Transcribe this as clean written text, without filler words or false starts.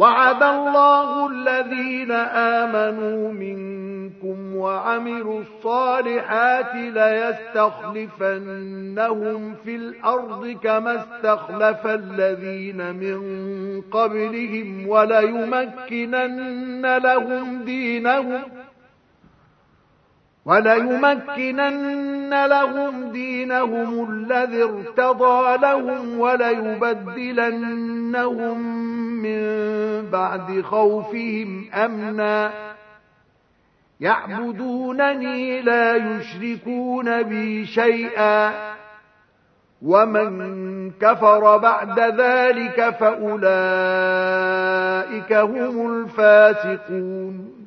وعد الله الذين آمنوا منكم وعملوا الصالحات ليستخلفنهم في الأرض كما استخلف الذين من قبلهم وليمكنن لهم دينهم الذي ارتضى لهم وليبدلنهم من بعد خوفهم أمنا يعبدونني لا يشركون بي شيئا ومن كفر بعد ذلك فأولئك هم الفاسقون